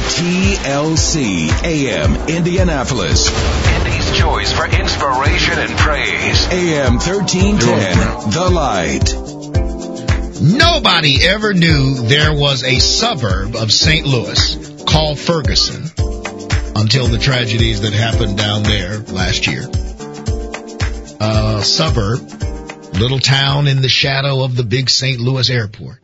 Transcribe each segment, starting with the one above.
TLC AM Indianapolis. Indy's choice for inspiration and praise. AM 1310, The Light. Nobody ever knew there was a suburb of St. Louis called Ferguson until the tragedies that happened down there last year. A suburb, little town in the shadow of the big St. Louis airport.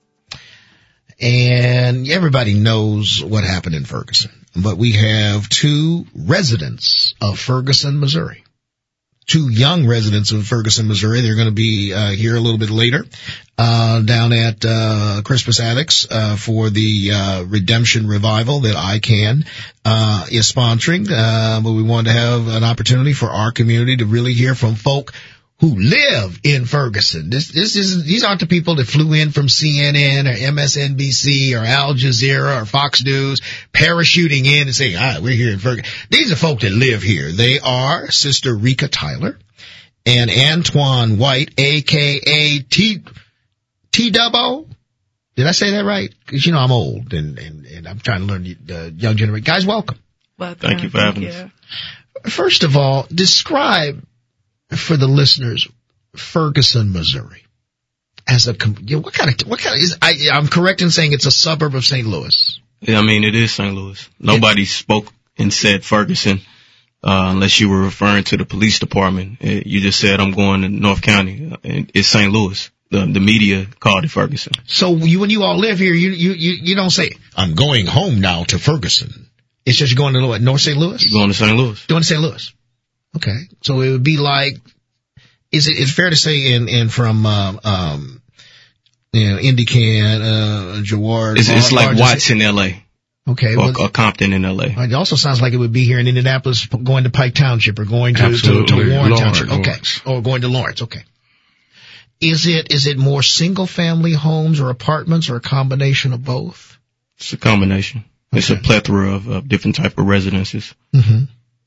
And everybody knows what happened in Ferguson. But we have two residents of Ferguson, Missouri. Two young residents of Ferguson, Missouri. They're going to be here a little bit later down at Crispus Attucks for the Redemption Revival that ICANN is sponsoring. But we wanted to have an opportunity for our community to really hear from folk who live in Ferguson. These aren't the people that flew in from CNN or MSNBC or Al Jazeera or Fox News parachuting in and saying, we're here in Ferguson. These are folk that live here. They are Sister Rika Tyler and Antoine White, a.k.a. T-Dubbo. Did I say that right? Because, I'm old and I'm trying to learn the young generation. Guys, welcome. Welcome. Thank you for having us. First of all, describe for the listeners, Ferguson, Missouri, as a what kind of is I'm correct in saying it's a suburb of St. Louis. Yeah, I mean it is St. Louis. Nobody spoke and said Ferguson unless you were referring to the police department. You just said I'm going to North County. It's St. Louis. The media called it Ferguson. So when you all live here, you don't say I'm going home now to Ferguson. It's just you're going to North St. Louis. You're going to St. Louis. Going to St. Louis. Okay, so it would be like, it's fair to say from, IndyCan, Jaward. It's like Watts in L.A. Okay. Or Compton in L.A. It also sounds like it would be here in Indianapolis going to Pike Township or going to Warren Township. Okay. Or going to Lawrence. Okay. Is it more single family homes or apartments or a combination of both? It's a combination. Okay. It's a plethora of different type of residences. Mm-hmm.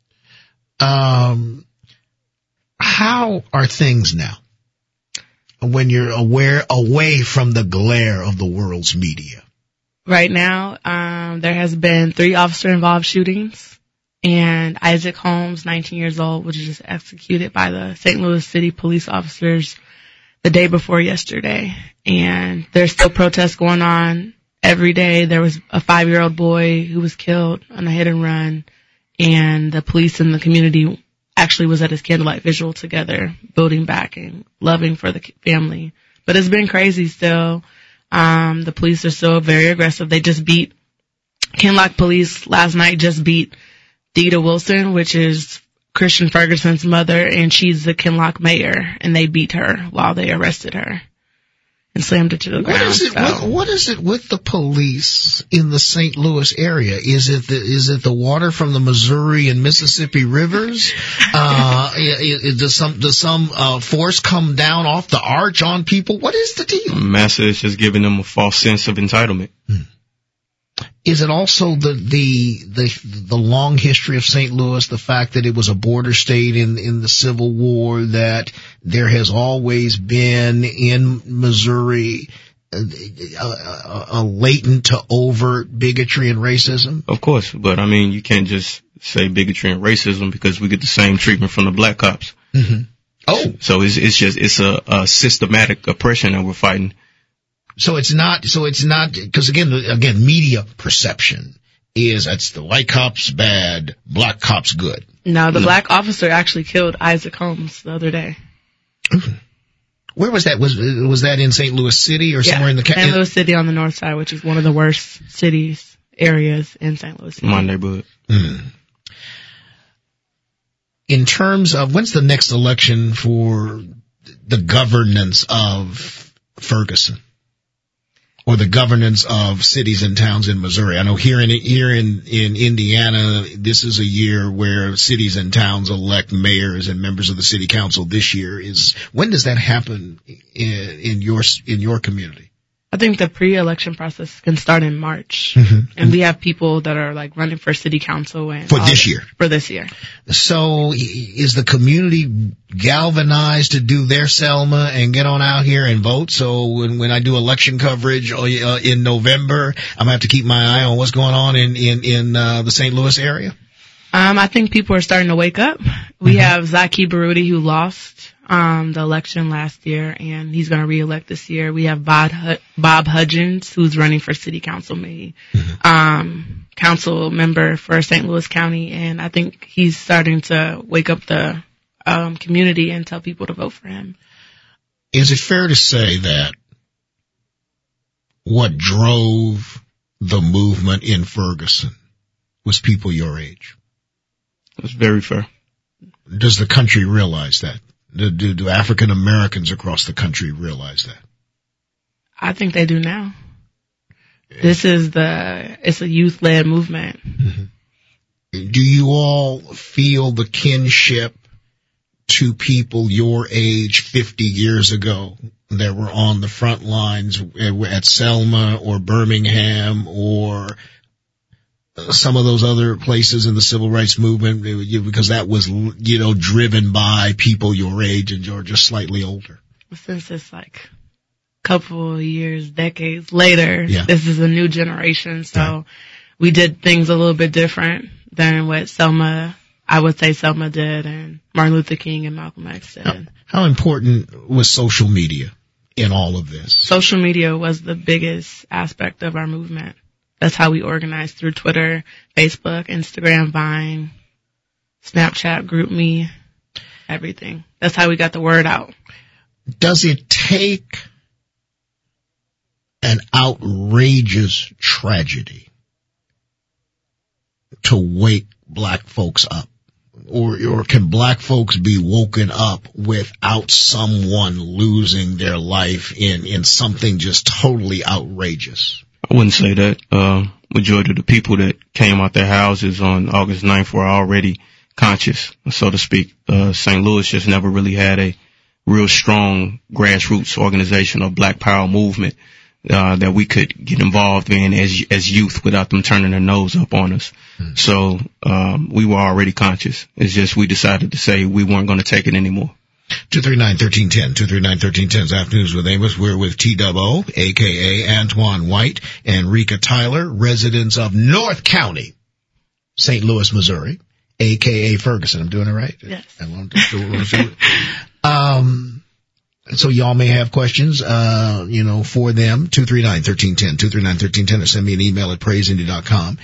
How are things now when you're away from the glare of the world's media? Right now, there has been 3 officer-involved shootings, and Isaac Holmes, 19 years old, was just executed by the St. Louis City police officers the day before yesterday. And there's still protests going on every day. There was a 5-year-old boy who was killed on a hit and run. And the police and the community actually was at his candlelight vigil together, building back and loving for the family. But it's been crazy still. The police are still very aggressive. They just beat, Kinloch police last night just beat Dita Wilson, which is Christian Ferguson's mother, and she's the Kinloch mayor, and they beat her while they arrested her and slammed her to the ground. What is it with the police in the St. Louis area? Is it the water from the Missouri and Mississippi rivers? Does some force come down off the arch on people? What is the deal? Massa is just giving them a false sense of entitlement. Is it also the long history of St. Louis, the fact that it was a border state in the Civil War, that there has always been in Missouri a latent to overt bigotry and racism? Of course, but I mean, you can't just say bigotry and racism because we get the same treatment from the black cops. Mm-hmm. Oh. So it's a systematic oppression that we're fighting. So it's not, because again, media perception is that's the white cops bad, black cops good. No, the black officer actually killed Isaac Holmes the other day. Where was that? Was that in St. Louis City or somewhere in the St. Louis City on the north side, which is one of the worst areas in St. Louis City. My neighborhood. In terms of when's the next election for the governance of Ferguson? Or the governance of cities and towns in Missouri. I know here in Indiana, this is a year where cities and towns elect mayors and members of the city council. This year when does that happen in your community? I think the pre-election process can start in March. And we have people that are like running for city council and For this year. So is the community galvanized to do their Selma and get on out here and vote? So when I do election coverage in November, I'm going to have to keep my eye on what's going on in the St. Louis area? I think people are starting to wake up. We have Zaki Baruti, who lost the election last year, and he's going to re-elect this year. We have Bob Hudgens, who's running for city council, council member for St. Louis County, and I think he's starting to wake up the community and tell people to vote for him. Is it fair to say that what drove the movement in Ferguson was people your age? That's very fair. Does the country realize that? Do African Americans across the country realize that? I think they do now. It's a youth-led movement. Do you all feel the kinship to people your age 50 years ago that were on the front lines at Selma or Birmingham or some of those other places in the civil rights movement, because that was, driven by people your age and you're just slightly older? Since it's like a couple of years, decades later, This is a new generation. So we did things a little bit different than what I would say Selma did and Martin Luther King and Malcolm X did. How important was social media in all of this? Social media was the biggest aspect of our movement. That's how we organized, through Twitter, Facebook, Instagram, Vine, Snapchat, GroupMe, everything. That's how we got the word out. Does it take an outrageous tragedy to wake black folks up? Or can black folks be woken up without someone losing their life in something just totally outrageous? I wouldn't say that. Majority of the people that came out their houses on August 9th were already conscious, so to speak. St. Louis just never really had a real strong grassroots organization or black power movement that we could get involved in as youth without them turning their nose up on us. So we were already conscious. It's just we decided to say we weren't going to take it anymore. 239-1310, 239-1310's Afternoons with Amos. We're with T-Double, a.k.a. Antoine White, and Rika Tyler, residents of North County, St. Louis, Missouri, a.k.a. Ferguson. I'm doing it right? Yes. So y'all may have questions, for them. 239-1310, 239-1310, or send me an email at praiseindy.com.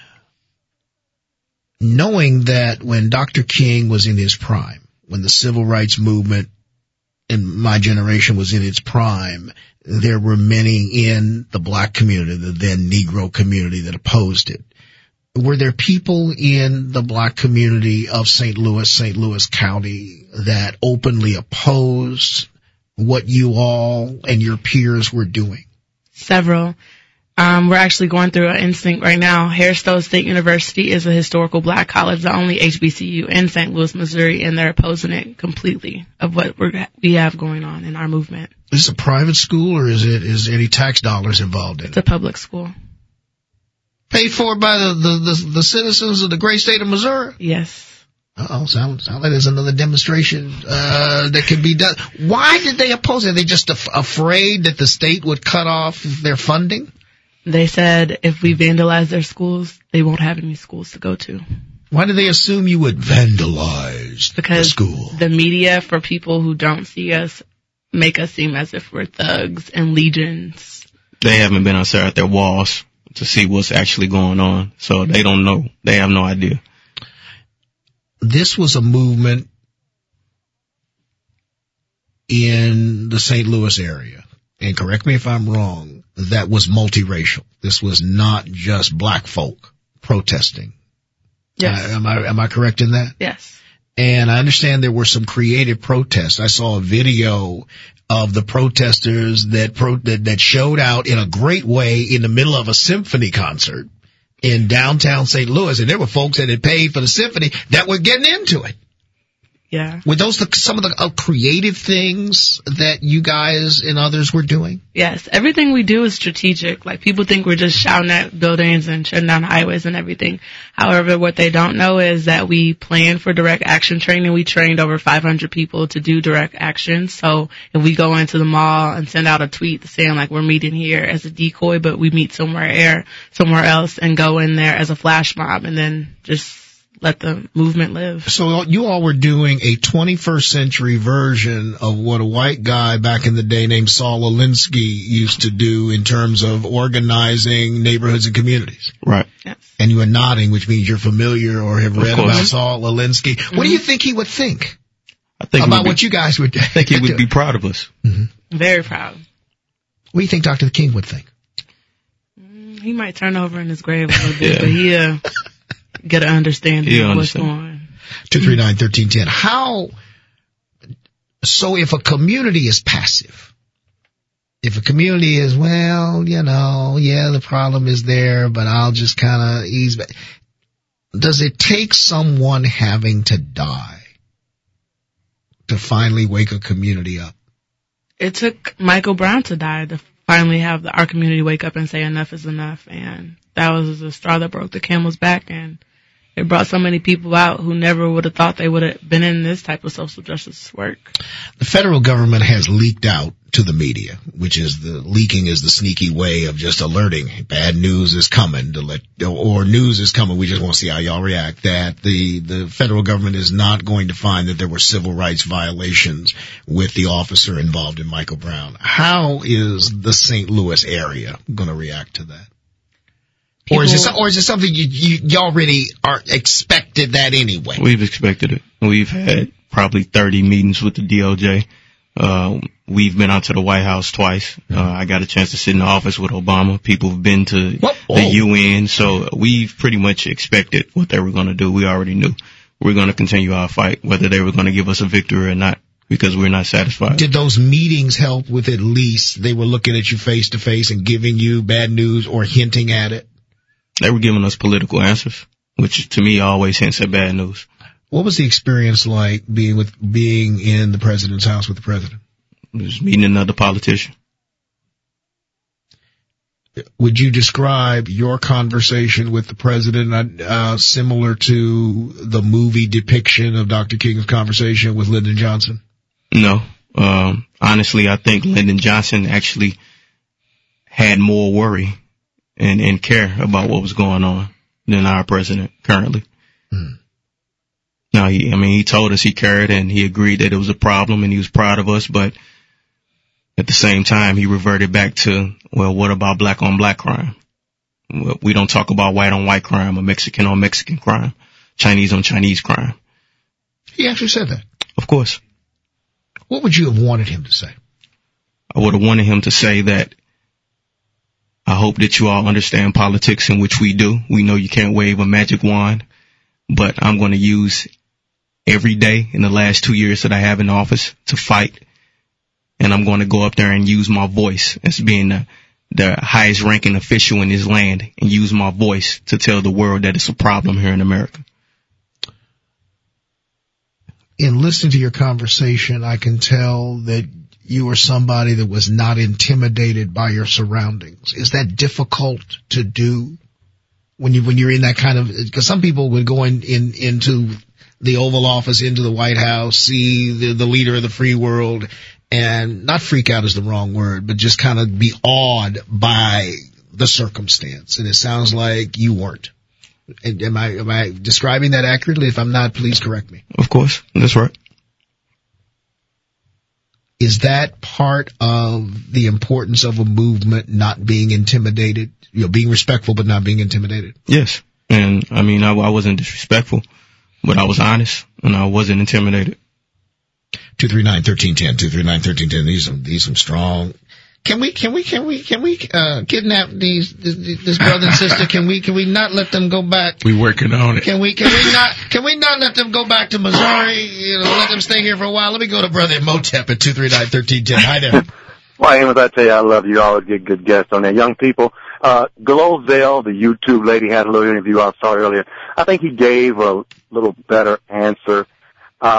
Knowing that when Dr. King was in his prime, when the civil rights movement in my generation was in its prime, there were many in the black community, the then Negro community, that opposed it. Were there people in the black community of St. Louis County that openly opposed what you all and your peers were doing? Several. We're actually going through an instinct right now. Harris-Stowe State University is a historical black college, the only HBCU in St. Louis, Missouri, and they're opposing it completely of what we have going on in our movement. Is this a private school, or is any tax dollars involved in it? It's a public school. Paid for by the citizens of the great state of Missouri? Yes. Sounds like there's another demonstration that could be done. Why did they oppose it? Are they just afraid that the state would cut off their funding? They said if we vandalize their schools, they won't have any schools to go to. Why do they assume you would vandalize the school? The media, for people who don't see us, make us seem as if we're thugs and legions. They haven't been outside their walls to see what's actually going on, so they don't know. They have no idea. This was a movement in the St. Louis area, and correct me if I'm wrong, that was multiracial. This was not just black folk protesting. Yes. Am I correct in that? Yes. And I understand there were some creative protests. I saw a video of the protesters that showed out in a great way in the middle of a symphony concert in downtown St. Louis, and there were folks that had paid for the symphony that were getting into it. Yeah. Were those some of the creative things that you guys and others were doing? Yes. Everything we do is strategic. Like, people think we're just shouting at buildings and shutting down highways and everything. However, what they don't know is that we plan for direct action training. We trained over 500 people to do direct action. So if we go into the mall and send out a tweet saying, like, we're meeting here as a decoy, but we meet somewhere else and go in there as a flash mob and then just let the movement live. So you all were doing a 21st century version of what a white guy back in the day named Saul Alinsky used to do in terms of organizing neighborhoods and communities. Right. Yes. And you are nodding, which means you're familiar or have read about Saul Alinsky. Mm-hmm. What do you think he would think I think about what you guys would do? I think he would be proud of us. Mm-hmm. Very proud. What do you think Dr. King would think? He might turn over in his grave a little bit, but he'll get an understanding of what's going on. 239-1310. So if a community is passive, if a community is, well, the problem is there, but I'll just kind of ease back. Does it take someone having to die to finally wake a community up? It took Michael Brown to die to finally have our community wake up and say enough is enough. And that was the straw that broke the camel's back. And it brought so many people out who never would have thought they would have been in this type of social justice work. The federal government has leaked out to the media, which is leaking is the sneaky way of just alerting bad news is coming or news is coming. We just want to see how y'all react. That the federal government is not going to find that there were civil rights violations with the officer involved in Michael Brown. How is the St. Louis area going to react to that? Or is it something you already are expected that anyway? We've expected it. We've had probably 30 meetings with the DOJ. We've been out to the White House twice. I got a chance to sit in the office with Obama. People have been to the UN. So we've pretty much expected what they were going to do. We already knew. We're going to continue our fight, whether they were going to give us a victory or not, because we're not satisfied. Did those meetings help with at least they were looking at you face to face and giving you bad news or hinting at it? They were giving us political answers, which to me always hints at bad news. What was the experience like being in the president's house with the president? It was meeting another politician. Would you describe your conversation with the president similar to the movie depiction of Dr. King's conversation with Lyndon Johnson? No. Honestly, I think Lyndon Johnson actually had more worry and care about what was going on than our president currently. Now, he told us he cared and he agreed that it was a problem and he was proud of us, but at the same time, he reverted back to, well, what about black on black crime? We don't talk about white on white crime or Mexican on Mexican crime, Chinese on Chinese crime. He actually said that. Of course. What would you have wanted him to say? I would have wanted him to say that I hope that you all understand politics, in which we do. We know you can't wave a magic wand, but I'm going to use every day in the last 2 years that I have in office to fight. And I'm going to go up there and use my voice as being the highest ranking official in this land and use my voice to tell the world that it's a problem here in America. In listening to your conversation, I can tell that you are somebody that was not intimidated by your surroundings. Is that difficult to do when you're in that kind of, because some people would go into the Oval Office, into the White House, see the leader of the free world, and not freak out is the wrong word, but just kind of be awed by the circumstance. And it sounds like you weren't. Am I describing that accurately? If I'm not, please correct me. Of course. That's right. Is that part of the importance of a movement, not being intimidated, being respectful but not being intimidated? Yes. And I wasn't disrespectful, but I was honest and I wasn't intimidated. 239-1310, 239-1310. These some strong. Can we kidnap this brother and sister? Can we not let them go back? We working on it. Can we not let them go back to Missouri? Let them stay here for a while. Let me go to Brother Motep at 239-1310. Hi there. Well, Amos, I tell you, I love you. I always get good guests on there. Young people. Glozell, the YouTube lady, had a little interview I saw earlier. I think he gave a little better answer.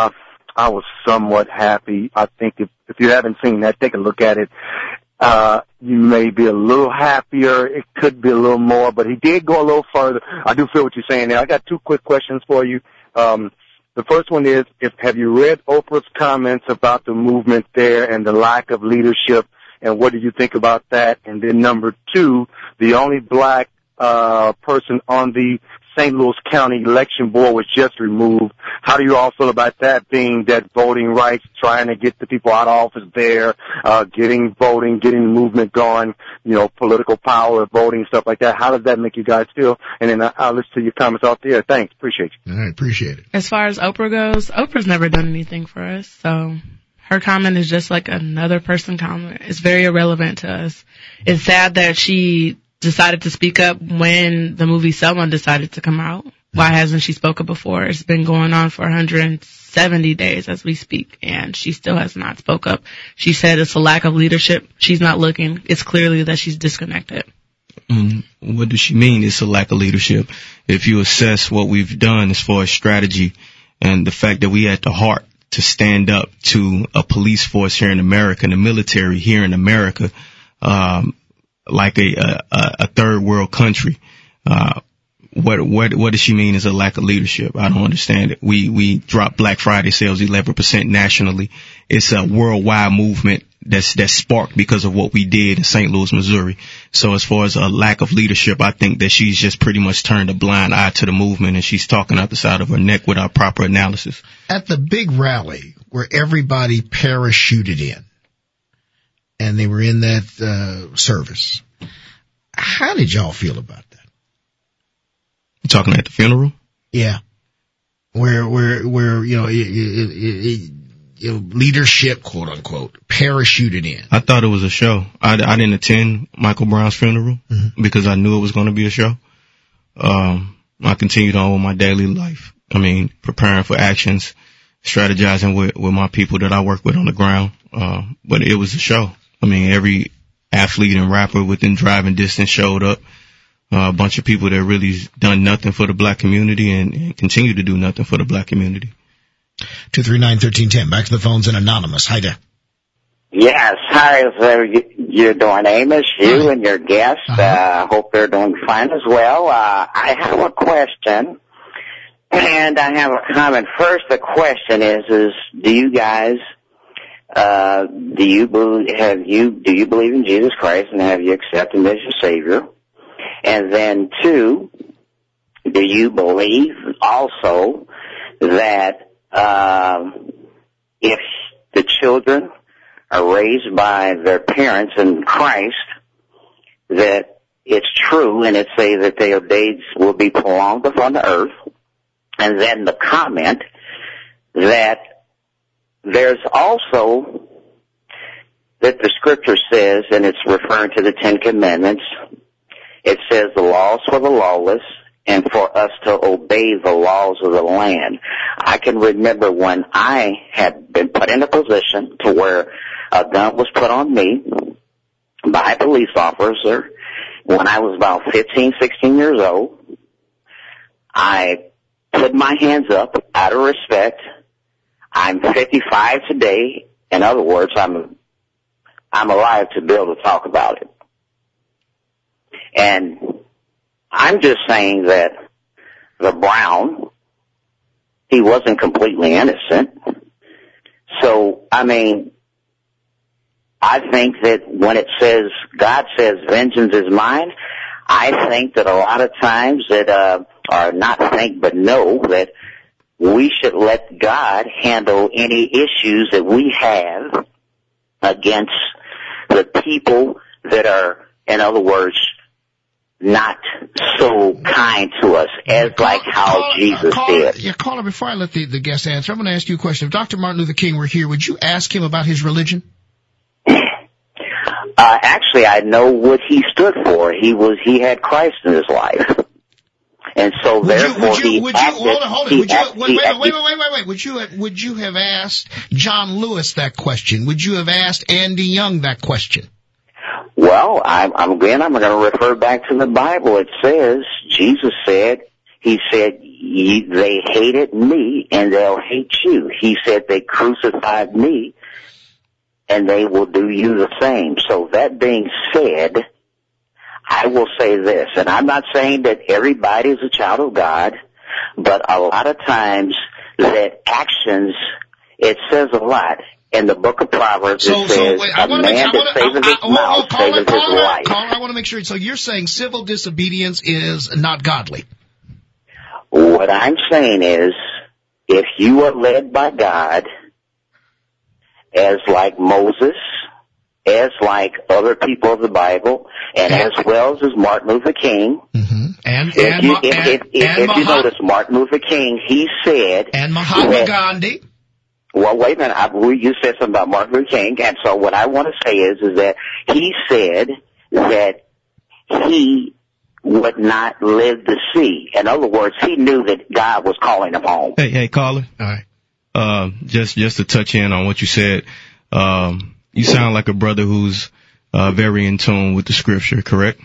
I was somewhat happy. I think if you haven't seen that, take a look at it. You may be a little happier. It could be a little more, but he did go a little further. I do feel what you're saying there. I got two quick questions for you. The first one is, have you read Oprah's comments about the movement there and the lack of leadership, and what do you think about that? And then number two, the only black person on the St. Louis County Election Board was just removed. How do you all feel about that, being that voting rights, trying to get the people out of office there, getting voting, getting the movement going, political power, voting, stuff like that? How does that make you guys feel? And then I'll listen to your comments out there. Thanks. Appreciate you. All right. Appreciate it. As far as Oprah goes, Oprah's never done anything for us, so her comment is just like another person's comment. It's very irrelevant to us. It's sad that she decided to speak up when the movie Selma decided to come out. Why hasn't she spoken before? It's been going on for 170 days as we speak, and she still has not spoke up. She said it's a lack of leadership. She's not looking. It's clearly that she's disconnected. What does she mean it's a lack of leadership? If you assess what we've done as far as strategy and the fact that we had the heart to stand up to a police force here in America and the military here in America, like a third world country. What does she mean is a lack of leadership? I don't understand it. We dropped Black Friday sales 11% nationally. It's a worldwide movement that's sparked because of what we did in St. Louis, Missouri. So as far as a lack of leadership, I think that she's just pretty much turned a blind eye to the movement, and she's talking out the side of her neck without proper analysis. At the big rally where everybody parachuted in, and they were in that service, how did y'all feel about that? You talking at the funeral? Yeah. Where leadership, quote unquote, parachuted in. I thought it was a show. I didn't attend Michael Brown's funeral because I knew it was going to be a show. I continued on with my daily life. I mean, preparing for actions, strategizing with my people that I work with on the ground. But it was a show. I mean, every athlete and rapper within driving distance showed up. A bunch of people that really done nothing for the black community and continue to do nothing for the black community. 239-1310. Back to the phones and Anonymous. Hi there. Yes. Hi, you're doing, Amos, you and your guests. Hope they're doing fine as well. I have a question and I have a comment. First, the question is do you guys do you believe in Jesus Christ and have you accepted him as your Savior? And then two, do you believe also that if the children are raised by their parents in Christ, that it's true and it say that their days will be prolonged upon the earth? And then the comment that there's also that the scripture says, and it's referring to the Ten Commandments, it says the laws for the lawless and for us to obey the laws of the land. I can remember when I had been put in a position to where a gun was put on me by a police officer when I was about 15, 16 years old. I put my hands up out of respect. I'm 55 today. In other words, I'm alive to be able to talk about it. And I'm just saying that the Brown, he wasn't completely innocent. So, I mean, I think that when it says, God says vengeance is mine, I think that a lot of times that, or not think but know that we should let God handle any issues that we have against the people that are, in other words, not so kind to us as like how Jesus did. Yeah, caller, before I let the guest answer, I'm going to ask you a question. If Dr. Martin Luther King were here, would you ask him about his religion? Actually, I know what he stood for. He had Christ in his life. And so therefore Would you have asked John Lewis that question? Would you have asked Andy Young that question? Well, I'm going to refer back to the Bible. It says, Jesus said, He said, they hated me and they'll hate you. He said, they crucified me and they will do you the same. So that being said, I will say this, and I'm not saying that everybody is a child of God, but a lot of times that actions, it says a lot. In the book of Proverbs, it says, a man that saveth his mouth saveth his life. I want to make sure. So you're saying civil disobedience is not godly? What I'm saying is, if you are led by God, as like Moses, as like other people of the Bible, and as well as Martin Luther King, if you notice, Martin Luther King, he said, and Mahatma Gandhi. Well, wait a minute. You said something about Martin Luther King, and so what I want to say is that he said that he would not live to see. In other words, he knew that God was calling him home. Hey, caller. All right. Just to touch in on what you said, you sound like a brother who's very in tune with the scripture, correct?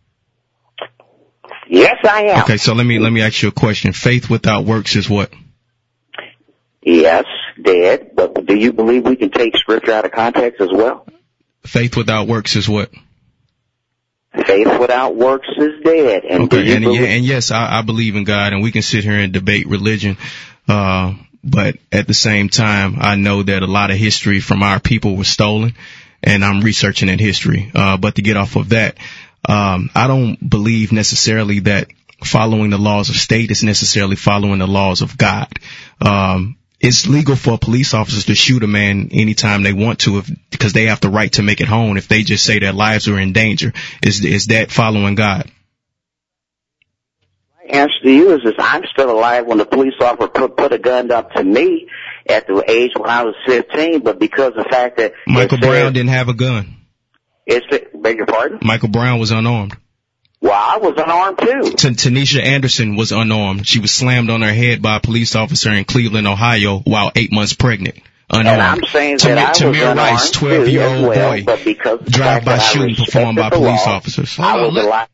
Yes, I am. Okay, so let me ask you a question. Faith without works is what? Yes, dead. But do you believe we can take scripture out of context as well? Faith without works is what? Faith without works is dead. And okay, and yes, I believe in God, and we can sit here and debate religion. But at the same time, I know that a lot of history from our people was stolen, and I'm researching that history. But to get off of that, I don't believe necessarily that following the laws of state is necessarily following the laws of God. It's legal for police officers to shoot a man anytime they want to because they have the right to make it home if they just say their lives are in danger. Is that following God? My answer to you is I'm still alive when the police officer put a gun up to me at the age when I was 15, but because of the fact that Michael Brown didn't have a gun. Beg your pardon? Michael Brown was unarmed. Well, I was unarmed too. Tanisha Anderson was unarmed. She was slammed on her head by a police officer in Cleveland, Ohio, while 8 months pregnant. Unarmed. And I'm saying that I was Tamir Rice, 12-year-old boy, boy, but because drive-by shooting performed by police officers. I was alive.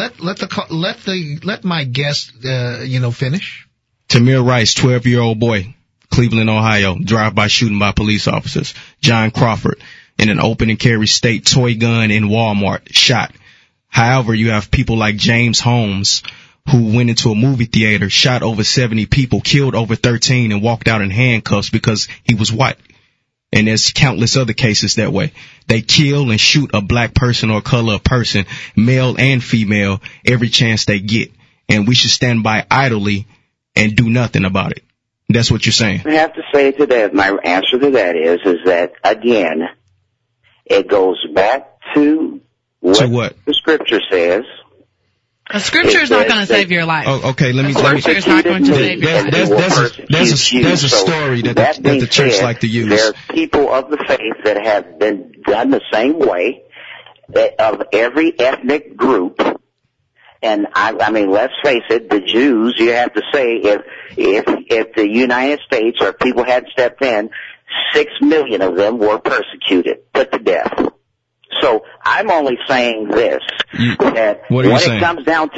Let my guest, finish. Tamir Rice, 12-year-old boy, Cleveland, Ohio, drive-by shooting by police officers. John Crawford, in an open and carry state toy gun in Walmart, shot. However, you have people like James Holmes, who went into a movie theater, shot over 70 people, killed over 13, and walked out in handcuffs because he was white. And there's countless other cases that way. They kill and shoot a black person or color of person, male and female, every chance they get. And we should stand by idly and do nothing about it. That's what you're saying. I have to say to that, my answer to that is that, again, it goes back to what the scripture says. The scripture is not going to save your life. Oh, okay, let me. Scripture is not going to save your life. There's a story that the church like to use. There are people of the faith that have been done the same way, of every ethnic group. And I mean, let's face it, the Jews, you have to say, if the United States or people hadn't stepped in, 6 million of them were persecuted, put to death. So I'm only saying this, that when it comes down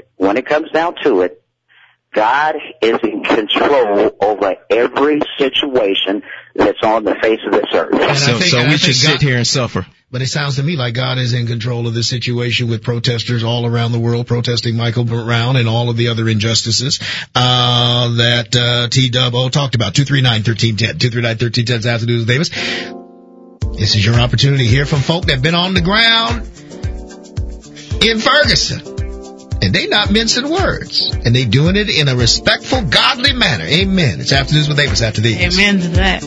to it, God is in control over every situation that's on the face of this earth. So we should sit here and suffer. But it sounds to me like God is in control of this situation with protesters all around the world protesting Michael Brown and all of the other injustices that T-Dub-O talked about. 239-1310. 239-1310 is Afternoons with Davis. This is your opportunity to hear from folk that have been on the ground in Ferguson. And they not mincing words. And they doing it in a respectful, godly manner. Amen. It's Afternoons with Davis after these. Amen to that.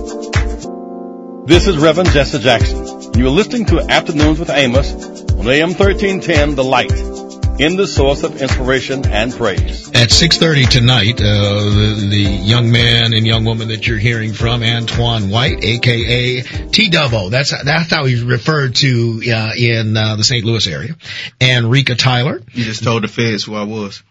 This is Reverend Jesse Jackson. You are listening to Afternoons with Amos on AM 1310, The Light, in the source of inspiration and praise. At 6:30 tonight, the young man and young woman that you're hearing from, Antoine White, a.k.a. T-Dub-O. That's how he's referred to in the St. Louis area. And Rika Tyler. You just told the feds who I was.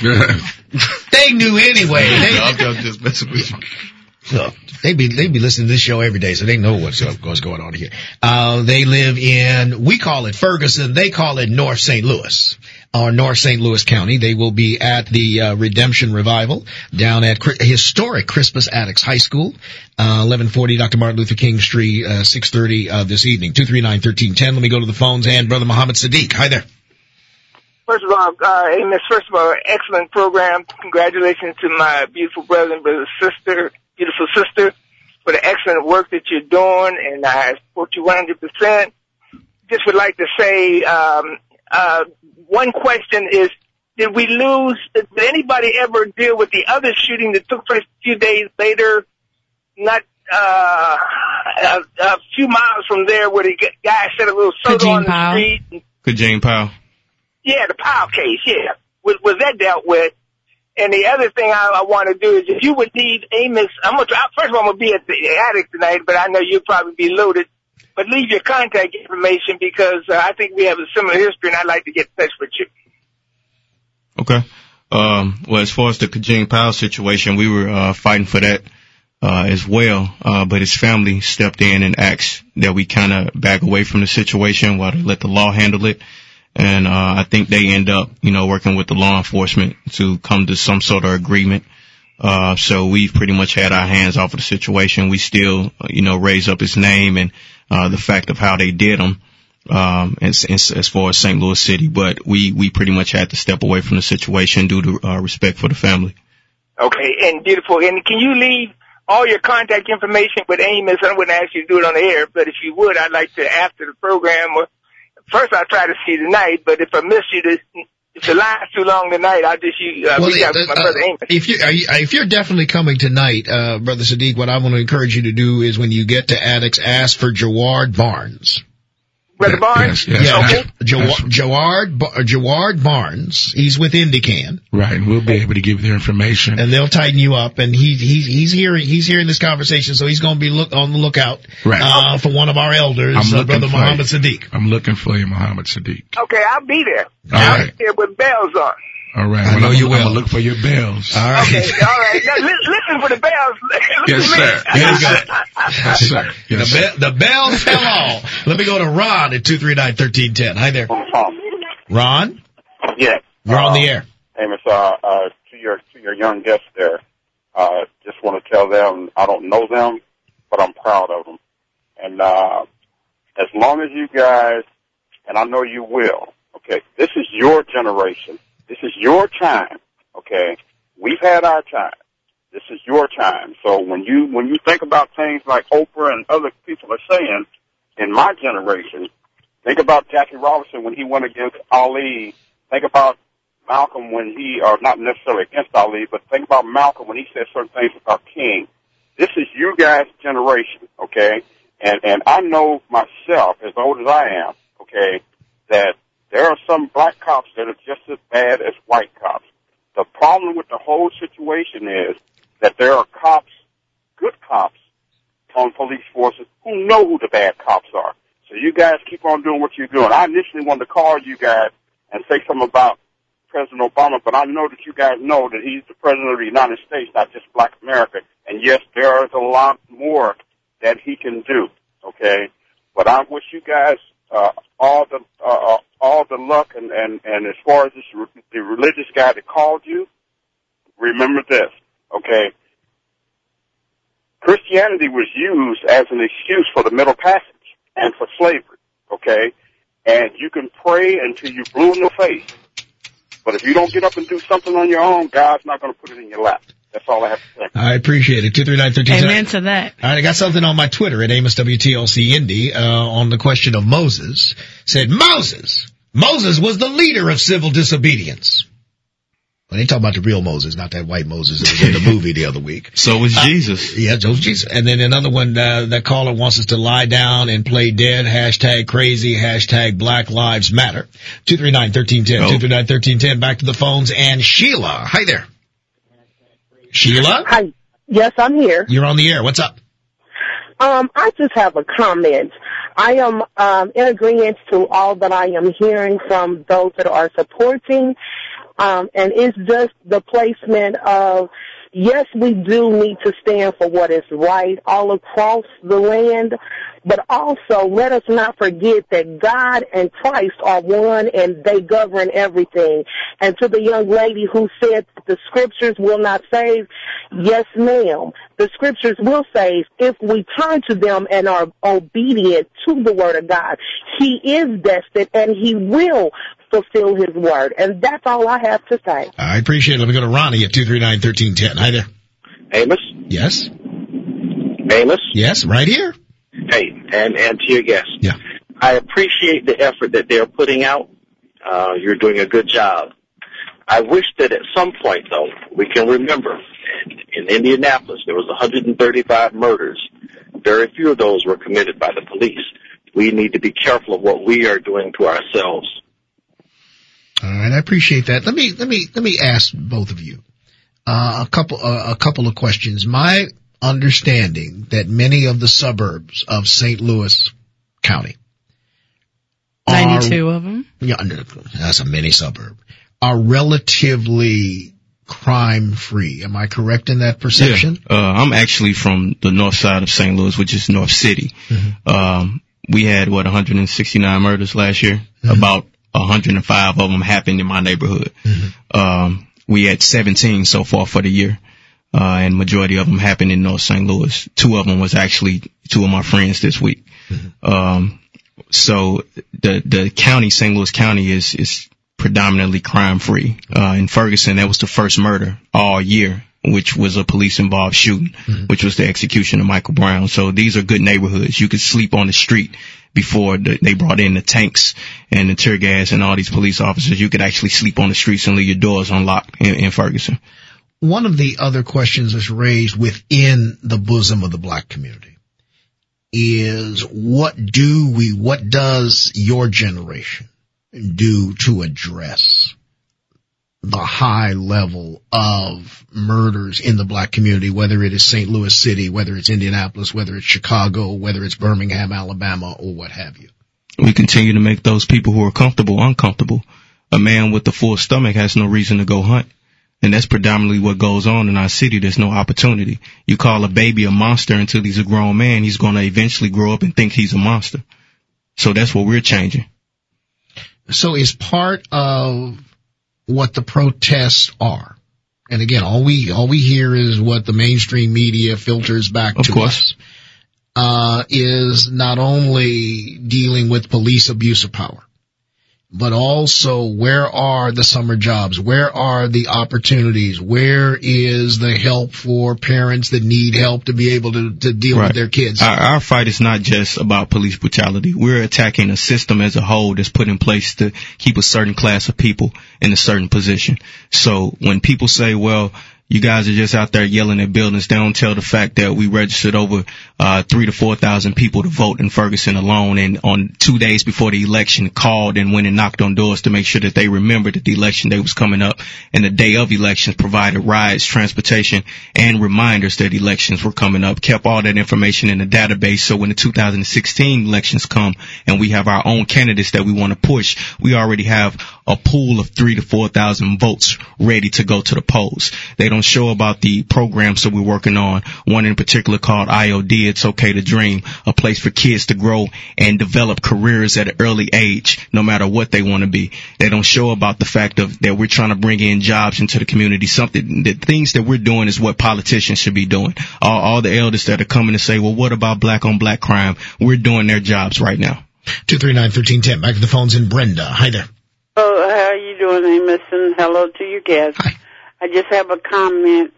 They knew anyway. I'm just messing with you. Look, they be listening to this show every day, so they know what's going on here. They live in, we call it Ferguson, they call it North St. Louis. or North St. Louis County. They will be at the Redemption Revival down at historic Crispus Attucks High School, 1140 Dr. Martin Luther King Street, 6:30 this evening. 239-1310. Let me go to the phones and Brother Muhammad Sadiq. Hi there. First of all, Amos, excellent program. Congratulations to my beautiful brother and beautiful sister, for the excellent work that you're doing, and I support you 100%. Just would like to say, one question is, did anybody ever deal with the other shooting that took place a few days later, not a few miles from there, where the guy set a little soda on the street? Kajane Powell. Yeah, the Powell case, yeah. Was that dealt with? And the other thing I want to do is, if you would need Amos, first of all, I'm going to be at the attic tonight, but I know you'll probably be loaded. But leave your contact information, because I think we have a similar history, and I'd like to get in touch with you. Okay. Well, as far as the Kajane Powell situation, we were fighting for that as well, but his family stepped in and asked that we kind of back away from the situation while they let the law handle it. And I think they end up, working with the law enforcement to come to some sort of agreement. So we've pretty much had our hands off of the situation. We still, raise up his name and the fact of how they did him as far as St. Louis City. But we pretty much had to step away from the situation due to respect for the family. Okay, and beautiful. And can you leave all your contact information with Amos? I wouldn't ask you to do it on the air, but if you would, I'd like to, after the program, first I'll try to see you tonight, but if I miss you, if the line's too long tonight, I'll just reach out to my brother Amos. If you're definitely coming tonight, Brother Sadiq, what I want to encourage you to do is, when you get to Attucks, ask for Jawad Barnes. Brother Barnes? Yes. Jawad Barnes. He's with Indican. Right, and we'll be able to give you their information. And they'll tighten you up, and he's hearing this conversation, so he's going to be on the lookout for one of our elders, Brother Muhammad Sadiq. I'm looking for you, Muhammad Sadiq. Okay, I'll be there. I'll be there with bells on. All right. I know you will. I'm going to look for your bells. All right. Okay, all right. Now, listen for the bells. Yes, sir. Yes, sir. Yes, sir. The bells fell off. Let me go to Ron at 239-1310. Hi there. Ron? Yeah. You're on the air. Amos, to your young guests there, just want to tell them I don't know them, but I'm proud of them. And as long as you guys, and I know you will, okay, this is your generation. This is your time, okay? We've had our time. This is your time. So when you think about things like Oprah and other people are saying, in my generation, think about Jackie Robinson when he went against Ali. Think about Malcolm or not necessarily against Ali, but think about Malcolm when he said certain things about King. This is you guys' generation, okay? And I know myself, as old as I am, okay, that there are some black cops that are just as bad as white cops. The problem with the whole situation is that there are cops, good cops, on police forces who know who the bad cops are. So you guys keep on doing what you're doing. I initially wanted to call you guys and say something about President Obama, but I know that you guys know that he's the President of the United States, not just Black America. And yes, there is a lot more that he can do, okay? But I wish you guys all the luck, and as far as the religious guy that called you, remember this, okay? Christianity was used as an excuse for the Middle Passage and for slavery, okay? And you can pray until you're blue in the face, but if you don't get up and do something on your own, God's not going to put it in your lap. That's all I have to say. I appreciate it. 239-1310. Amen to that. All right, I got something on my Twitter at AmosWTLC Indy on the question of Moses. Said Moses was the leader of civil disobedience. Well, they talk about the real Moses, not that white Moses that was in the movie the other week. So was Jesus. Yeah, so was Jesus. And then another one, that caller wants us to lie down and play dead. Hashtag crazy. Hashtag Black Lives Matter. 239-1310. 239-1310. Back to the phones. And Sheila. Hi there. Sheila? Hi. Yes, I'm here. You're on the air. What's up? I just have a comment. I am in agreement to all that I am hearing from those that are supporting, and it's just the placement of Yes, we do need to stand for what is right all across the land, but also let us not forget that God and Christ are one and they govern everything. And to the young lady who said the scriptures will not save, yes, ma'am. The scriptures will save if we turn to them and are obedient to the word of God. He is destined and he will fulfill his word. And that's all I have to say. I appreciate it. Let me go to Ronnie at 239-1310. Hi there. Amos? Yes? Amos? Yes, right here. Hey, and to your guest. Yeah. I appreciate the effort that they're putting out. You're doing a good job. I wish that at some point, though, we can remember in Indianapolis there was 135 murders. Very few of those were committed by the police. We need to be careful of what we are doing to ourselves. All right, I appreciate that. Let me ask both of you a couple of questions. My understanding that many of the suburbs of St. Louis County, 92 of them. Yeah, that's a mini suburb. Are relatively crime-free. Am I correct in that perception? Yeah. I'm actually from the north side of St. Louis, which is North City. Mm-hmm. We had 169 murders last year. Mm-hmm. About 105 of them happened in my neighborhood. Mm-hmm. We had 17 so far for the year. And majority of them happened in North St. Louis. 2 of them was actually 2 of my friends this week. Mm-hmm. So the county, St. Louis County is predominantly crime free. In Ferguson, that was the first murder all year, which was a police involved shooting, mm-hmm. which was the execution of Michael Brown. So these are good neighborhoods. You could sleep on the street before they brought in the tanks and the tear gas and all these police officers. You could actually sleep on the streets and leave your doors unlocked in Ferguson. One of the other questions that's raised within the bosom of the black community is what does your generation do to address the high level of murders in the black community, whether it is St. Louis City, whether it's Indianapolis, whether it's Chicago, whether it's Birmingham, Alabama, or what have you? We continue to make those people who are comfortable uncomfortable. A man with a full stomach has no reason to go hunt. And that's predominantly what goes on in our city. There's no opportunity. You call a baby a monster until he's a grown man, he's going to eventually grow up and think he's a monster. So that's what we're changing. So is part of what the protests are, and again, all we hear is what the mainstream media filters back to us, is not only dealing with police abuse of power, but also where are the summer jobs? Where are the opportunities? Where is the help for parents that need help to be able to deal with their kids? Our fight is not just about police brutality. We're attacking a system as a whole that's put in place to keep a certain class of people in a certain position. So when people say, well, you guys are just out there yelling at buildings, they don't tell the fact that we registered over 3,000 to 4,000 people to vote in Ferguson alone, and on 2 days before the election called and went and knocked on doors to make sure that they remembered that the election day was coming up, and the day of elections provided rides, transportation, and reminders that elections were coming up, kept all that information in the database, so when the 2016 elections come and we have our own candidates that we want to push, we already have a pool of 3,000 to 4,000 votes ready to go to the polls. They don't show about the programs that we're working on. One in particular called IOD, It's Okay to Dream, a place for kids to grow and develop careers at an early age, no matter what they want to be. They don't show about the fact that we're trying to bring in jobs into the community. The things that we're doing is what politicians should be doing. All the elders that are coming to say, well, what about black on black crime? We're doing their jobs right now. 239-1310. Back to the phones in Brenda. Hi there. Oh, how are you doing, Amos? And hello to your guests. Hi. I just have a comment.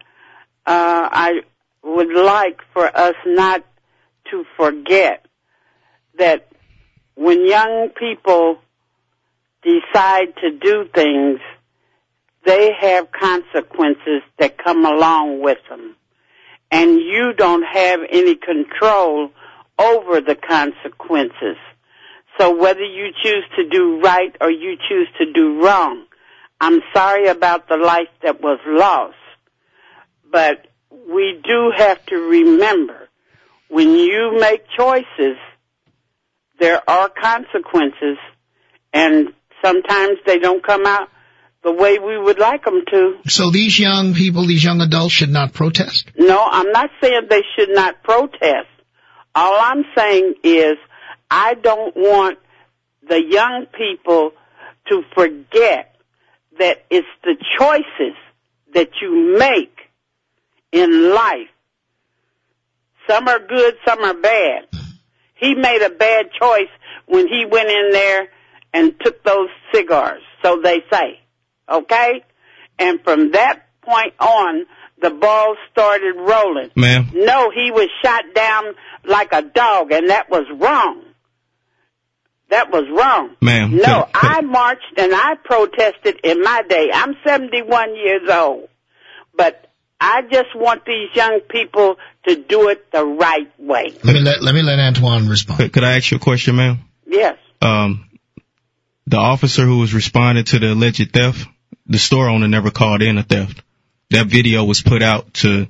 I would like for us not to forget that when young people decide to do things, they have consequences that come along with them. And you don't have any control over the consequences. So whether you choose to do right or you choose to do wrong, I'm sorry about the life that was lost, but we do have to remember when you make choices, there are consequences, and sometimes they don't come out the way we would like them to. So these young people, these young adults should not protest? No, I'm not saying they should not protest. All I'm saying is I don't want the young people to forget that it's the choices that you make in life. Some are good, some are bad. He made a bad choice when he went in there and took those cigars, so they say. Okay? And from that point on, the ball started rolling. Ma'am? No, he was shot down like a dog, and that was wrong. That was wrong. Ma'am? No, I marched and I protested in my day. I'm 71 years old. But I just want these young people to do it the right way. Let me let Antoine respond. Could I ask you a question, ma'am? Yes. The officer who was responding to the alleged theft, the store owner never called in a theft. That video was put out to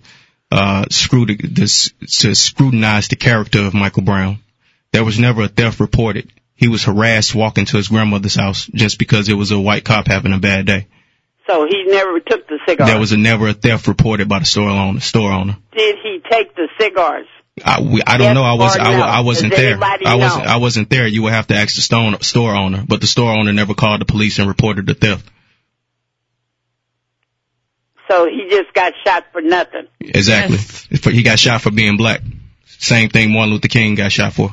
scrutinize the character of Michael Brown. There was never a theft reported. He was harassed walking to his grandmother's house just because it was a white cop having a bad day. So he never took the cigars? There was never a theft reported by the store owner. Did he take the cigars? I don't know. I wasn't there. Know? I wasn't there. You would have to ask the store owner, but the store owner never called the police and reported the theft. So he just got shot for nothing. Exactly. Yes. He got shot for being black. Same thing Martin Luther King got shot for.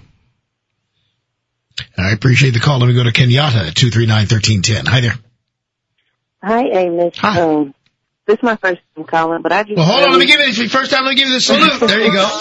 I appreciate the call. Let me go to Kenyatta at 239-1310. Hi there. Hi, Amos. Hi. This is my first time calling, but I just... Well, hold on. Let me give you the first time. Let me give you the salute. There you go.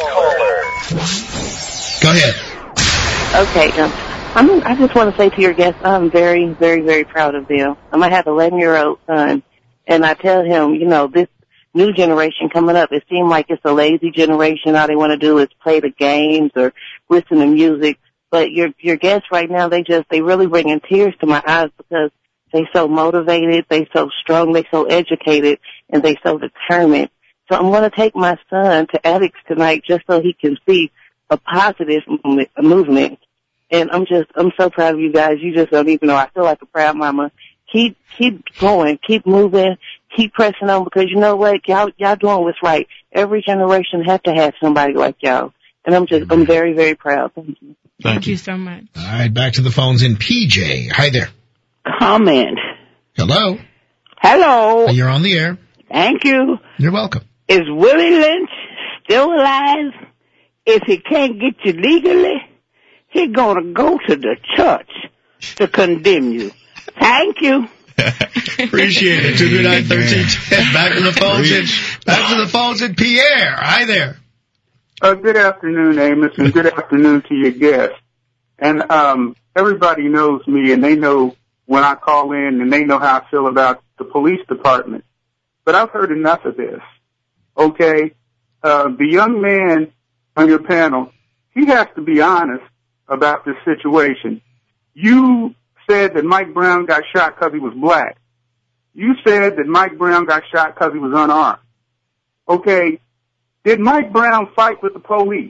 Go ahead. Okay. I just want to say to your guests, I'm very, very, very proud of them. I have an 11-year-old son, and I tell him, you know, this new generation coming up, it seems like it's a lazy generation. All they want to do is play the games or listen to music. But your guests right now, they really bringing tears to my eyes because they so motivated, they so strong, they so educated, and they so determined. So I'm going to take my son to Addicts tonight just so he can see a positive movement. And I'm so proud of you guys. You just don't even know. I feel like a proud mama. Keep going, keep moving, keep pressing on because you know what? Y'all doing what's right. Every generation has to have somebody like y'all. And I'm very, very proud. Thank you. Thank you so much. All right, back to the phones in PJ. Hi there. Comment. Hello. Hello. You're on the air. Thank you. You're welcome. Is Willie Lynch still alive? If he can't get you legally, he's gonna go to the church to condemn you. Thank you. Appreciate it. 239-1310. Back to the phones in Pierre. Hi there. Good afternoon, Amos, and good afternoon to your guest. And everybody knows me, and they know when I call in, and they know how I feel about the police department. But I've heard enough of this. Okay? The young man on your panel, he has to be honest about this situation. You said that Mike Brown got shot because he was black. You said that Mike Brown got shot because he was unarmed. Okay? Did Mike Brown fight with the police?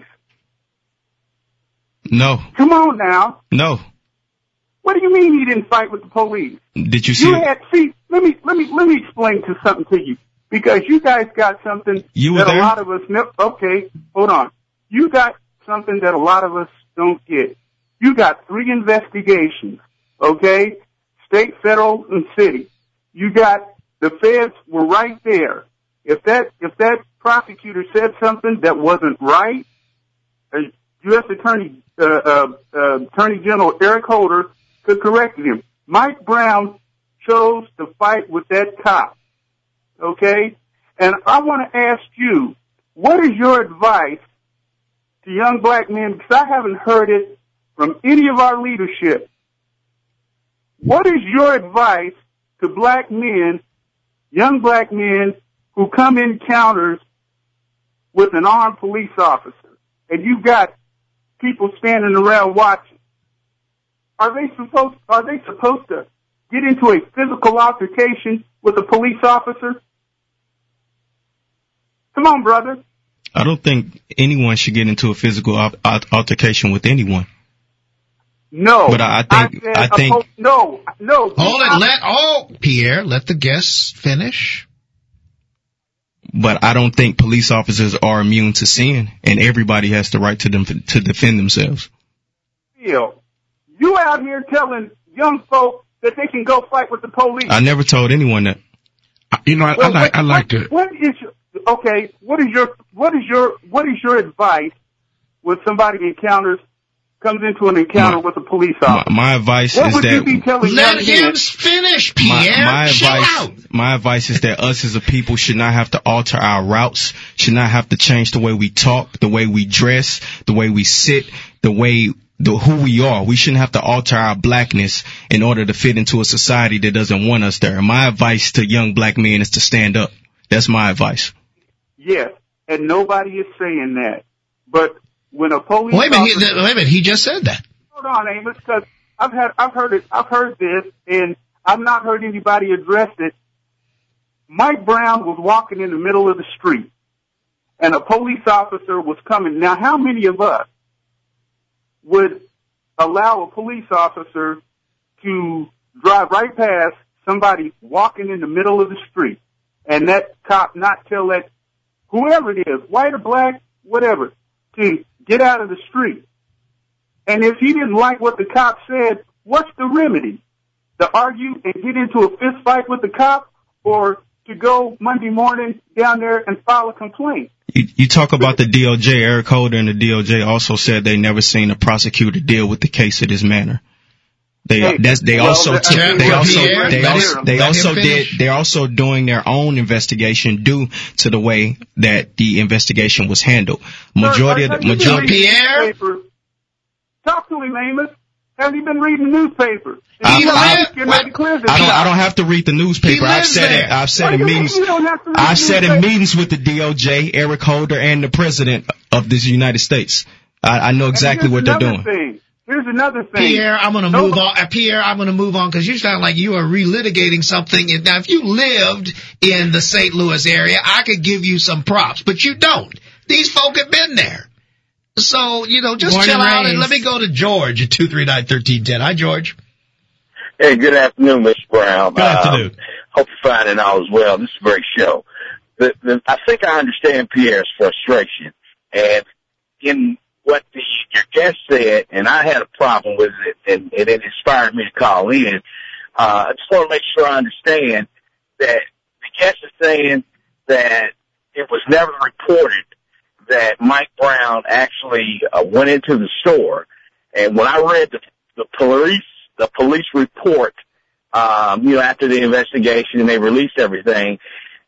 No. Come on now. No. What do you mean he didn't fight with the police? Did you see? Let me explain something to you. Because you guys got something that a lot of us know. Okay, hold on. You got something that a lot of us don't get. You got 3 investigations, okay? State, federal, and city. You got the feds were right there. If that prosecutor said something that wasn't right, U.S. Attorney General Eric Holder could correct him. Mike Brown chose to fight with that cop, okay? And I want to ask you, what is your advice to young black men? Because I haven't heard it from any of our leadership. What is your advice to black men, young black men, who come in encounters with an armed police officer, and you've got people standing around watching? Are they supposed to get into a physical altercation with a police officer? Come on, brother. I don't think anyone should get into a physical altercation with anyone. No. But I think. No. Hold it. Pierre, let the guests finish. But I don't think police officers are immune to sin, and everybody has the right to defend themselves. You out here telling young folk that they can go fight with the police. I never told anyone that. I like to. What is your advice when somebody comes into an encounter with a police officer? My advice is that let him finish, Pierre. My advice is that us as a people should not have to alter our routes, should not have to change the way we talk, the way we dress, the way we sit, who we are. We shouldn't have to alter our blackness in order to fit into a society that doesn't want us there. And my advice to young black men is to stand up. That's my advice. Yes, and nobody is saying that. But when a police wait a minute, he just said that. Hold on, Amos, because I've heard this, and I've not heard anybody address it. Mike Brown was walking in the middle of the street, and a police officer was coming. Now, how many of us would allow a police officer to drive right past somebody walking in the middle of the street, and that cop not tell that whoever it is, white or black, whatever, to get out of the street? And if he didn't like what the cop said, what's the remedy? To argue and get into a fist fight with the cop, or to go Monday morning down there and file a complaint? You talk about the DOJ. Eric Holder and the DOJ also said they never seen a prosecutor deal with the case of this manner. They're also doing their own investigation due to the way that the investigation was handled. Pierre, talk to him, Amos. Have you been reading the newspaper? I don't have to read the newspaper. I've said in meetings with the DOJ, Eric Holder, and the President of the United States. I know exactly what they're doing. Here's another thing. Pierre, I'm going to move on. Pierre, I'm going to move on because you sound like you are relitigating something. Now, if you lived in the St. Louis area, I could give you some props, but you don't. These folk have been there. So, just chill out and let me go to George at 239-1310. Hi, George. Hey, good afternoon, Mr. Brown. Good afternoon. Hope you're finding all as well. This is a great show. I think I understand Pierre's frustration. And in what your guest said, and I had a problem with it, and it inspired me to call in. I just want to make sure I understand that the guest is saying that it was never reported that Mike Brown actually went into the store. And when I read the police report, after the investigation and they released everything,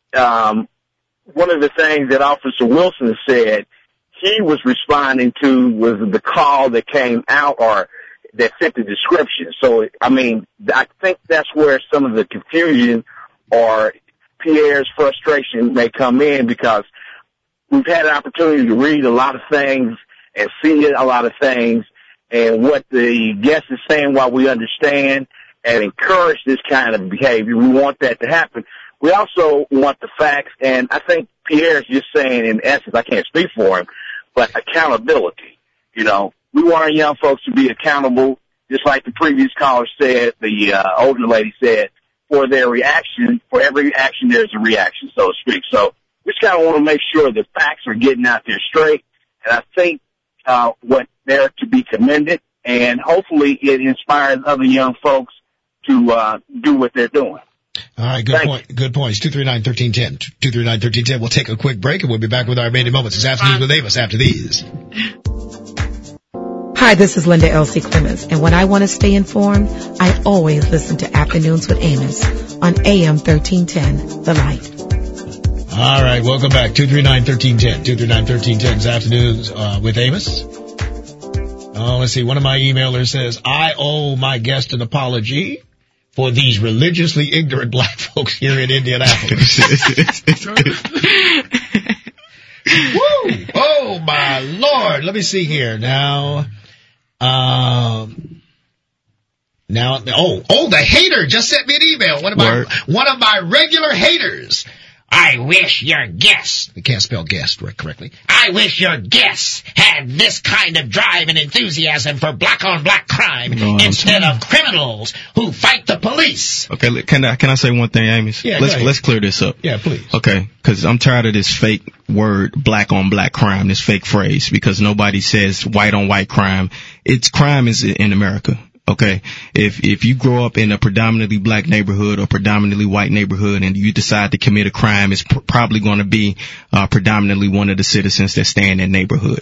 one of the things that Officer Wilson said he was responding to was the call that came out or that fit the description. So, I think that's where some of the confusion or Pierre's frustration may come in, because we've had an opportunity to read a lot of things and see a lot of things, and what the guest is saying, while we understand and encourage this kind of behavior, we want that to happen. We also want the facts, and I think Pierre's just saying, in essence, I can't speak for him, but accountability. We want our young folks to be accountable, just like the previous caller said, the older lady said, for their reaction. For every action, there's a reaction, so to speak. So we just kind of want to make sure the facts are getting out there straight, and I think what they're to be commended, and hopefully it inspires other young folks to do what they're doing. All right, good points. 239-1310. 239-1310. We'll take a quick break, and we'll be back with our remaining moments. It's Afternoons with Amos after these. Hi, this is Linda Elsie Clemens, and when I want to stay informed, I always listen to Afternoons with Amos on AM 1310, The Light. All right, welcome back. 239-1310. 239-1310 is Afternoons with Amos. Let's see. One of my emailers says, I owe my guest an apology for these religiously ignorant black folks here in Indianapolis. Woo! Oh, my Lord. Let me see here. Now, the hater just sent me an email. One of my regular haters. I wish your guests, they can't spell guest correctly, I wish your guests had this kind of drive and enthusiasm for black-on-black crime instead of criminals who fight the police. Okay, can I say one thing, Amos? Yeah, let's clear this up. Yeah, please. Okay, because I'm tired of this fake word black-on-black crime, this fake phrase, because nobody says white-on-white crime. Crime is in America. Okay, if you grow up in a predominantly black neighborhood or predominantly white neighborhood and you decide to commit a crime, it's probably going to be predominantly one of the citizens that stay in that neighborhood.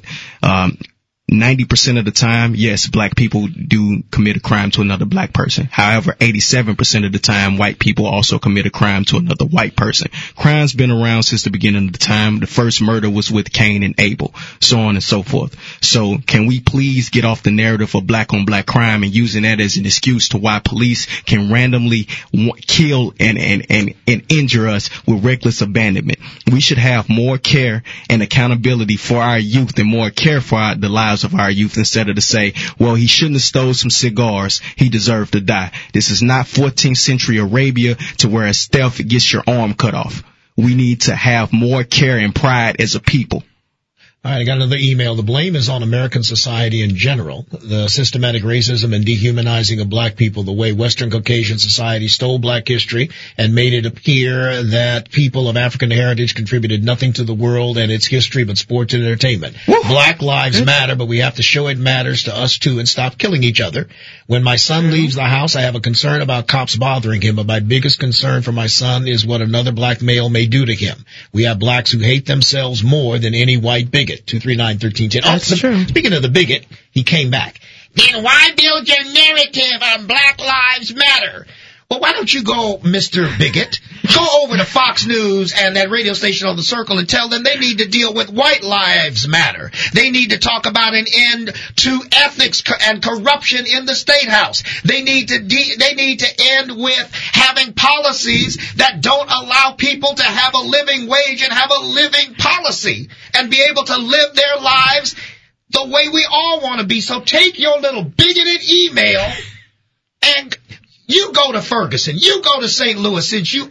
90% of the time, yes, black people do commit a crime to another black person. However, 87% of the time, white people also commit a crime to another white person. Crime's been around since the beginning of the time. The first murder was with Cain and Abel, so on and so forth. So can we please get off the narrative of black on black crime and using that as an excuse to why police can randomly kill and injure us with reckless abandonment? We should have more care and accountability for our youth and more care for the lives of our youth instead of to say, well, he shouldn't have stole some cigars. He deserved to die. This is not 14th century Arabia to where a stealth gets your arm cut off. We need to have more care and pride as a people. All right, I got another email. The blame is on American society in general. The systematic racism and dehumanizing of black people, the way Western Caucasian society stole black history and made it appear that people of African heritage contributed nothing to the world and its history but sports and entertainment. Woo! Black lives matter, but we have to show it matters to us too and stop killing each other. When my son leaves the house, I have a concern about cops bothering him, but my biggest concern for my son is what another black male may do to him. We have blacks who hate themselves more than any white bigot. 239-1310. That's true. Speaking of the bigot, he came back. Then why build your narrative on Black Lives Matter? Well, why don't you go, Mr. Bigot, go over to Fox News and that radio station on the Circle and tell them they need to deal with White Lives Matter. They need to talk about an end to ethics and corruption in the State House. They need to end with having policies that don't allow people to have a living wage and have a living policy and be able to live their lives the way we all want to be. So take your little bigoted email and you go to Ferguson. You go to St. Louis since you,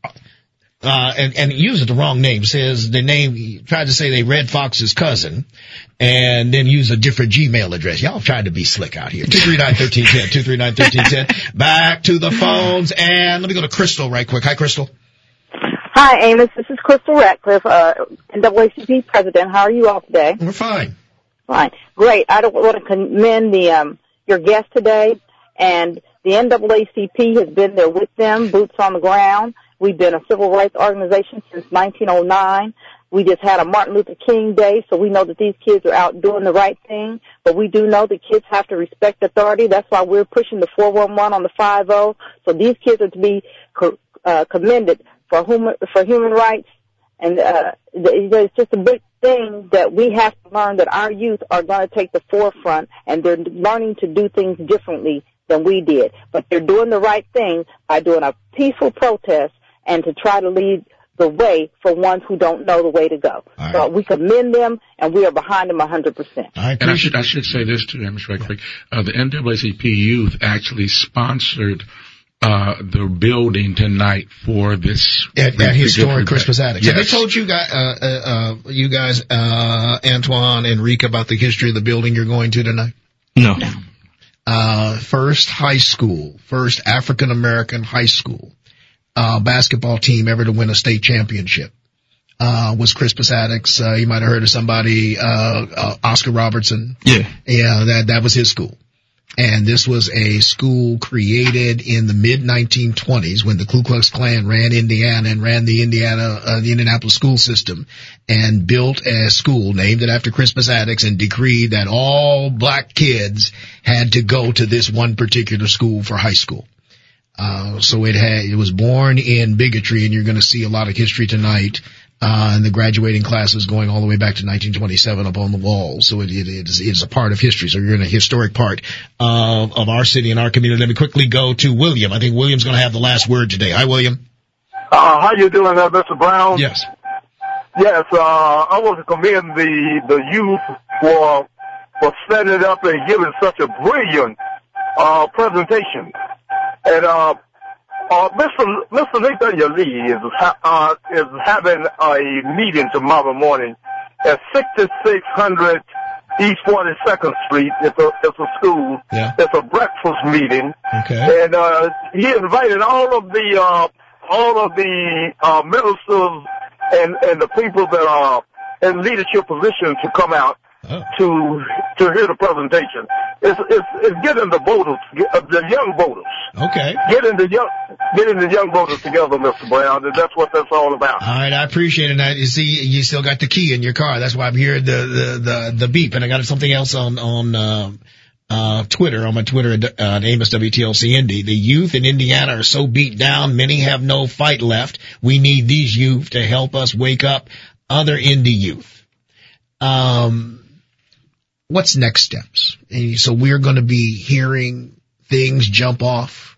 and uses the wrong name. Says the name, he tried to say they Red Fox's cousin and then use a different Gmail address. Y'all tried to be slick out here. 239-1310, 239-1310. Back to the phones and let me go to Crystal right quick. Hi, Crystal. Hi, Amos. This is Crystal Ratcliffe, NAACP president. How are you all today? We're fine. Fine. Great. I don't want to commend your guest today, and the NAACP has been there with them, boots on the ground. We've been a civil rights organization since 1909. We just had a Martin Luther King Day, so we know that these kids are out doing the right thing. But we do know that kids have to respect authority. That's why we're pushing the 411 on the 5-0. So these kids are to be commended for human rights. And it's just a big thing that we have to learn that our youth are going to take the forefront, and they're learning to do things differently than we did. But they're doing the right thing by doing a peaceful protest and to try to lead the way for ones who don't know the way to go. Right. So we commend them, and we are behind them 100%. And I should say this too, Amos, right quick. The NAACP youth actually sponsored the building tonight for this at historic Crispus Attucks. Yes. Have they told you guys, Antoine and Rika, about the history of the building you're going to tonight? No. First African American high school basketball team ever to win a state championship was Crispus Attucks. You might have heard of somebody, Oscar Robertson. Yeah, that was his school. And this was a school created in the mid-1920s when the Ku Klux Klan ran Indiana and ran the Indianapolis school system, and built a school, named it after Crispus Attucks, and decreed that all black kids had to go to this one particular school for high school. So it was born in bigotry, and you're going to see a lot of history tonight. And the graduating classes going all the way back to 1927 up on the wall. So it is a part of history. So you're in a historic part of our city and our community. Let me quickly go to William. I think William's going to have the last word today. Hi, William. How you doing there, Mr. Brown? Yes. Yes, I want to commend the youth for setting it up and giving such a brilliant presentation. And Mr. Nathaniel Lee is having a meeting tomorrow morning at 6600 East 42nd Street. It's a school. Yeah. It's a breakfast meeting. Okay. And he invited all of the ministers and the people that are in leadership positions to come out to hear the presentation. It's getting the voters, the young voters. Okay. Getting the young voters together, Mr. Brown, and that's what that's all about. All right, I appreciate it. You see, you still got the key in your car. That's why I'm hearing the beep. And I got something else on Twitter, on my Twitter at Amos WTLC Indy. The youth in Indiana are so beat down, many have no fight left. We need these youth to help us wake up other Indy youth. What's next steps? And so we're going to be hearing things jump off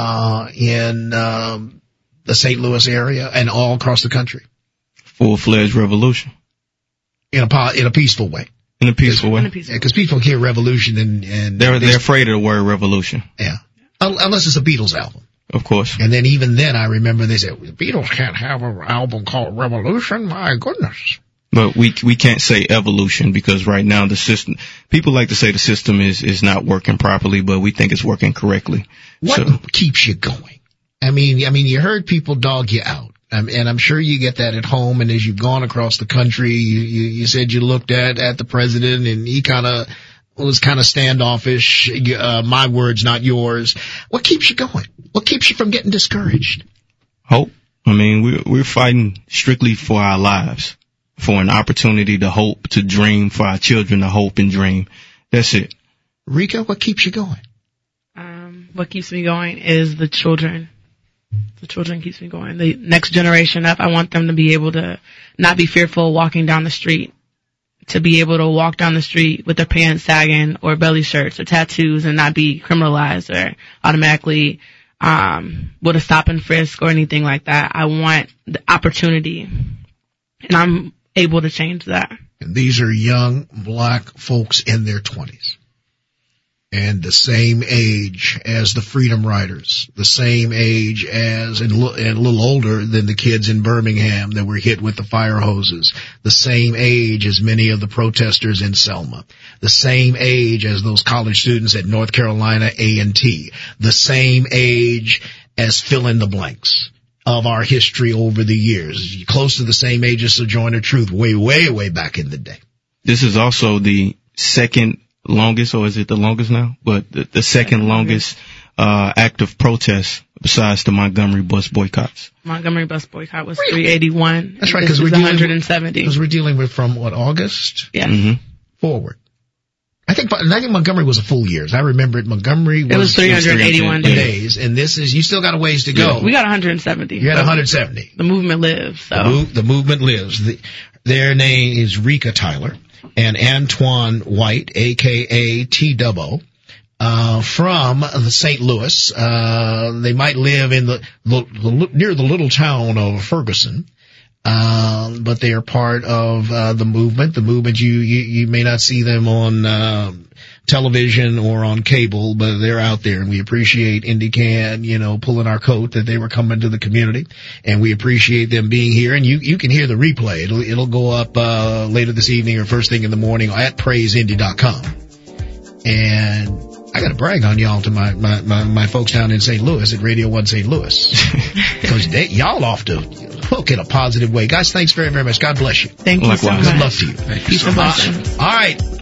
in the St. Louis area and all across the country. Full-fledged revolution. In a peaceful way. In a peaceful way. Because people hear revolution and they're afraid of the word revolution. Yeah. Unless it's a Beatles album. Of course. And then even then I remember they said, the Beatles can't have an album called Revolution. My goodness. But we can't say evolution because right now the system, people like to say the system is not working properly, but we think it's working correctly. What keeps you going? I mean, you heard people dog you out. And I'm sure you get that at home. And as you've gone across the country, you said you looked at the president and he was kind of standoffish. My words, not yours. What keeps you going? What keeps you from getting discouraged? Hope. I mean, we're fighting strictly for our lives. For an opportunity to hope, to dream, for our children to hope and dream. That's it. Rika, what keeps you going? What keeps me going is the children. The children keeps me going. The next generation up, I want them to be able to not be fearful walking down the street, to be able to walk down the street with their pants sagging or belly shirts or tattoos and not be criminalized or automatically with a stop and frisk or anything like that. I want the opportunity, and I'm able to change that. And these are young black folks in their 20s. And the same age as the Freedom Riders, the same age as, and a little older than the kids in Birmingham that were hit with the fire hoses, the same age as many of the protesters in Selma, the same age as those college students at North Carolina A&T, the same age as fill in the blanks of our history over the years, close to the same age as Sojourner Truth, way, way, way back in the day. This is also the second longest, or is it the longest now? But the second longest act of protest besides the Montgomery bus boycotts. Montgomery bus boycott was 381. That's right, because we're 170. Because we're dealing with from August? Yeah. Mm-hmm. Forward. I think Montgomery was a full year. I remember it. Montgomery was 381 days. And this is, you still got a ways to go. Yeah, we got 170. You got 170. The movement lives. So. The movement lives. Their name is Rika Tyler and Antoine White, a.k.a. T-Dubbo, from the St. Louis. They might live in near the little town of Ferguson. But they are part of the movement. The movement, you may not see them on television or on cable, but they're out there, and we appreciate IndyCan, pulling our coat that they were coming to the community, and we appreciate them being here. And you can hear the replay. It'll go up later this evening or first thing in the morning at praiseindy.com. And I got to brag on y'all to my folks down in St. Louis at Radio 1 St. Louis. Because y'all off to hook in a positive way. Guys, thanks very, very much. God bless you. Thank you so much. Good luck to you. Thank you so much. All right.